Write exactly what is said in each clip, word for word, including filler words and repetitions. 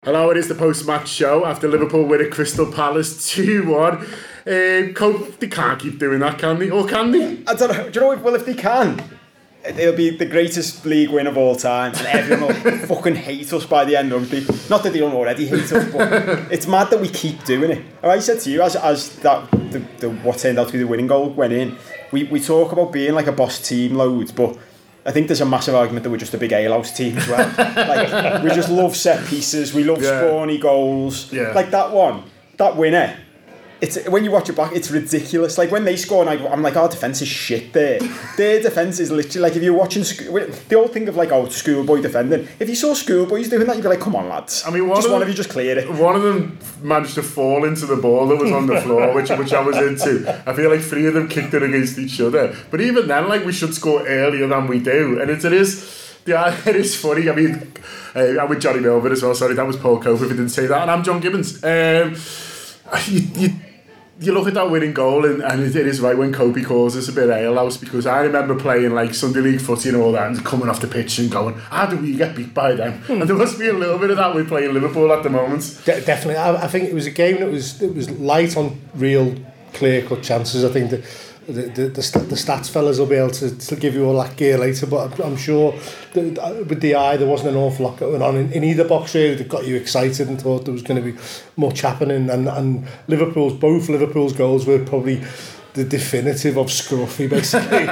Hello, it is the post-match show after Liverpool win at Crystal Palace two one. Um, Cope, they can't keep doing that, can they? Or can they? I don't know. Do you know what? Well, if they can, it'll be the greatest league win of all time, and everyone will fucking hate us by the end of it. Not that they don't already hate us, but it's mad that we keep doing it. I said to you, as as that the, the what turned out to be the winning goal went in, we we talk about being like a boss team loads, but I think there's a massive argument that we're just a big ale-house team as well. Like, we just love set pieces, we love yeah. spawny goals. Yeah. Like that one, that winner. It's when you watch it back, it's ridiculous. Like when they score, and I, I'm like, our defence is shit there. Their defence is literally like if you're watching. They all think of like, oh, schoolboy defending. If you saw schoolboys doing that, you'd be like, come on, lads. I mean, one just of one them, of you just cleared it. One of them managed to fall into the ball that was on the floor, which which I was into. I feel like three of them kicked it against each other. But even then, like we should score earlier than we do, and it, it is. Yeah, it is funny. I mean, uh, I'm with Johnny Milburn as well. Sorry, that was Paul Cope if he didn't say that, and I'm John Gibbons. Um, you. you You look at that winning goal and, and it, it is right when Kobe calls us a bit alehouse, because I remember playing like Sunday League footy and all that and coming off the pitch and going, how do we get beat by them? And there must be a little bit of that with playing Liverpool at the moment. De- definitely. I, I think it was a game that was it was light on real clear-cut chances. I think that the, the, the, st- the stats fellas will be able to, to give you all that gear later, but I'm, I'm sure that with the eye there wasn't an awful lot going on in, in either box really that got you excited and thought there was going to be much happening, and, and Liverpool's both Liverpool's goals were probably the definitive of scruffy basically.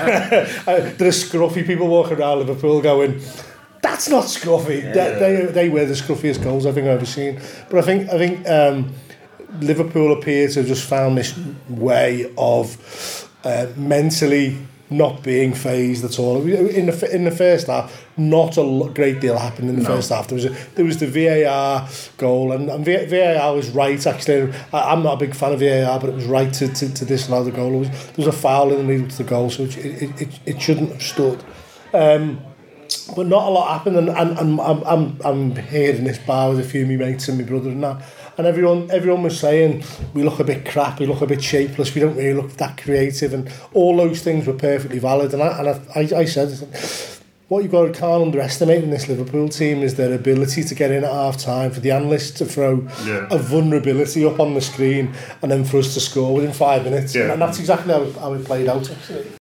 uh, there are scruffy people walking around Liverpool going, that's not scruffy. Yeah. They, they, they were the scruffiest goals I think I've ever seen. But I think I think um, Liverpool appear to have just found this way of uh, mentally not being phased at all. In the in the first half, not a great deal happened in the no. first half. There was a, there was the V A R goal, and, and V A R was right actually. I, I'm not a big fan of V A R, but it was right to to, to disallow the goal. It was, there was a foul in the middle to the goal, so it it, it, it shouldn't have stood. Um, but not a lot happened, and, and, and I'm I'm I'm here in this bar with a few of my mates and my brother and that. And everyone, everyone was saying we look a bit crap, we look a bit shapeless, we don't really look that creative, and all those things were perfectly valid. And I, and I, I, I said, what you've got to can't underestimate in this Liverpool team is their ability to get in at half time, for the analysts to throw yeah. a vulnerability up on the screen, and then for us to score within five minutes. Yeah. And that's exactly how it, how it played out, actually.